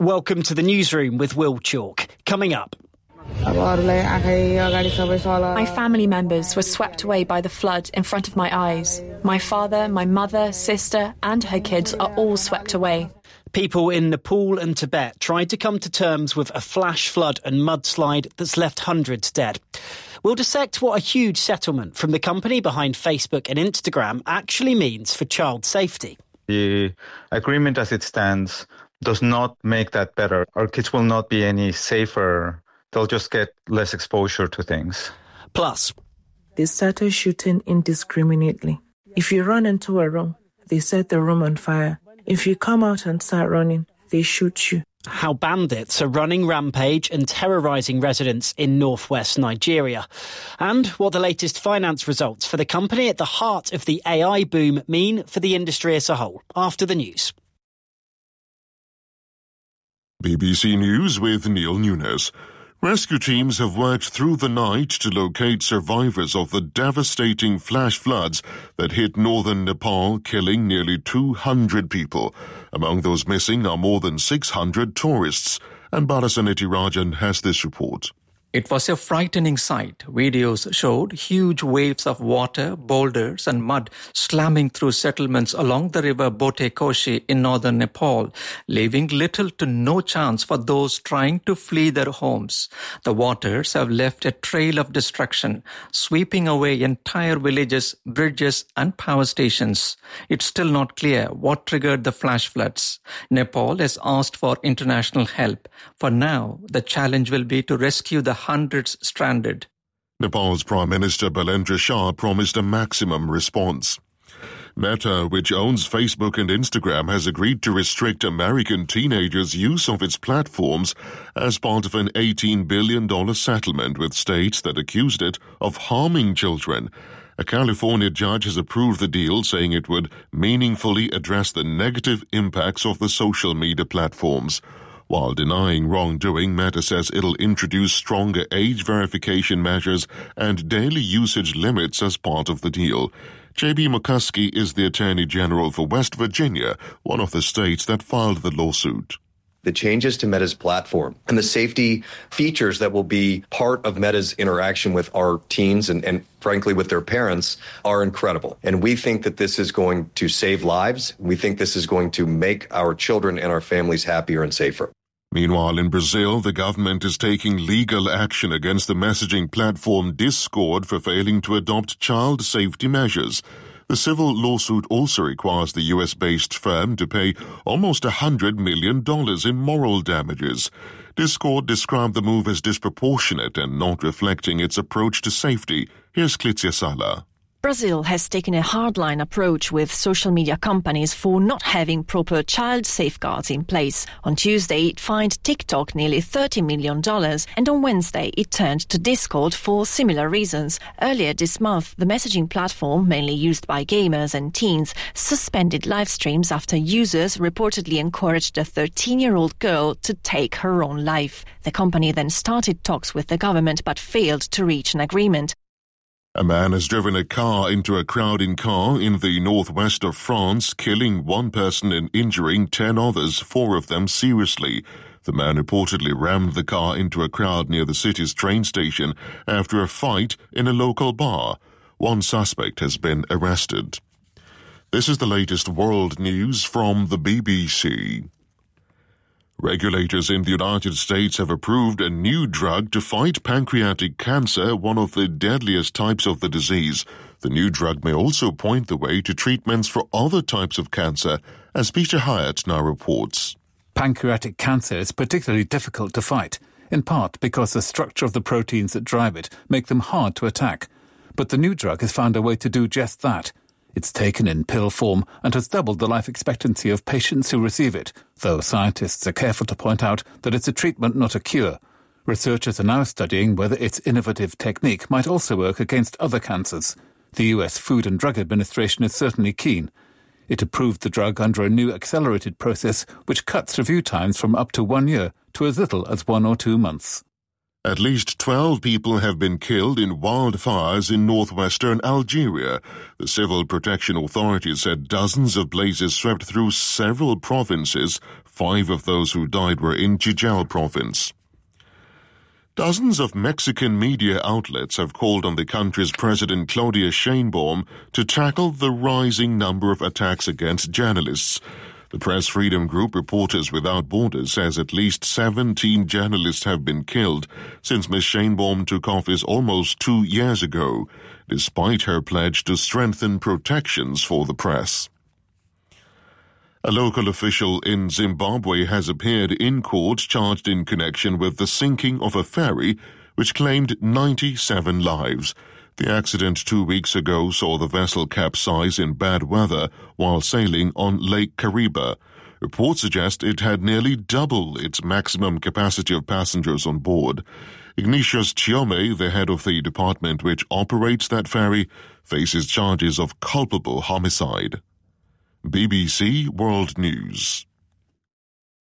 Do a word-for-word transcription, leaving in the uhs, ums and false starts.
Welcome to the newsroom with Will Chalk. Coming up. My family members were swept away by the flood in front of my eyes. My father, my mother, sister and her kids are all swept away. People in Nepal and Tibet tried to come to terms with a flash flood and mudslide that's left hundreds dead. We'll dissect what a huge settlement from the company behind Facebook and Instagram actually means for child safety. The agreement as it stands does not make that better. Our kids will not be any safer. They'll just get less exposure to things. Plus, they started shooting indiscriminately. If you run into a room, they set the room on fire. If you come out and start running, they shoot you. How bandits are running rampage and terrorising residents in northwest Nigeria. And what the latest finance results for the company at the heart of the A I boom mean for the industry as a whole. After the news. B B C News with Neil Nunes. Rescue teams have worked through the night to locate survivors of the devastating flash floods that hit northern Nepal, killing nearly two hundred people. Among those missing are more than six hundred tourists. And Balasaneti Rajan has this report. It was a frightening sight. Videos showed huge waves of water, boulders and mud slamming through settlements along the river Bote Koshi in northern Nepal, leaving little to no chance for those trying to flee their homes. The waters have left a trail of destruction, sweeping away entire villages, bridges and power stations. It's still not clear what triggered the flash floods. Nepal has asked for international help. For now, the challenge will be to rescue the hundreds stranded. Nepal's Prime Minister Balendra Shah promised a maximum response. Meta, which owns Facebook and Instagram, has agreed to restrict American teenagers' use of its platforms as part of an eighteen billion dollars settlement with states that accused it of harming children. A California judge has approved the deal, saying it would meaningfully address the negative impacts of the social media platforms. While denying wrongdoing, Meta says it'll introduce stronger age verification measures and daily usage limits as part of the deal. J B McCuskey is the Attorney General for West Virginia, one of the states that filed the lawsuit. The changes to Meta's platform and the safety features that will be part of Meta's interaction with our teens and, and frankly with their parents are incredible. And we think that this is going to save lives. We think this is going to make our children and our families happier and safer. Meanwhile, in Brazil, the government is taking legal action against the messaging platform Discord for failing to adopt child safety measures. The civil lawsuit also requires the U S-based firm to pay almost one hundred million dollars in moral damages. Discord described the move as disproportionate and not reflecting its approach to safety. Here's Klitsia Sala. Brazil has taken a hardline approach with social media companies for not having proper child safeguards in place. On Tuesday, it fined TikTok nearly thirty million dollars, and on Wednesday, it turned to Discord for similar reasons. Earlier this month, the messaging platform, mainly used by gamers and teens, suspended live streams after users reportedly encouraged a thirteen-year-old girl to take her own life. The company then started talks with the government but failed to reach an agreement. A man has driven a car into a crowded car in the northwest of France, killing one person and injuring ten others, four of them seriously. The man reportedly rammed the car into a crowd near the city's train station after a fight in a local bar. One suspect has been arrested. This is the latest world news from the B B C. Regulators in the United States have approved a new drug to fight pancreatic cancer, one of the deadliest types of the disease. The new drug may also point the way to treatments for other types of cancer, as Peter Hyatt now reports. Pancreatic cancer is particularly difficult to fight, in part because the structure of the proteins that drive it make them hard to attack. But the new drug has found a way to do just that. It's taken in pill form and has doubled the life expectancy of patients who receive it, though scientists are careful to point out that it's a treatment, not a cure. Researchers are now studying whether its innovative technique might also work against other cancers. The U S Food and Drug Administration is certainly keen. It approved the drug under a new accelerated process which cuts review times from up to one year to as little as one or two months. At least twelve people have been killed in wildfires in northwestern Algeria. The Civil Protection Authority said dozens of blazes swept through several provinces. Five of those who died were in Jijel province. Dozens of Mexican media outlets have called on the country's President Claudia Sheinbaum to tackle the rising number of attacks against journalists. The Press Freedom Group Reporters Without Borders says at least seventeen journalists have been killed since Miz Sheinbaum took office almost two years ago, despite her pledge to strengthen protections for the press. A local official in Zimbabwe has appeared in court charged in connection with the sinking of a ferry which claimed ninety-seven lives. The accident two weeks ago saw the vessel capsize in bad weather while sailing on Lake Kariba. Reports suggest it had nearly double its maximum capacity of passengers on board. Ignatius Chiome, the head of the department which operates that ferry, faces charges of culpable homicide. B B C World News.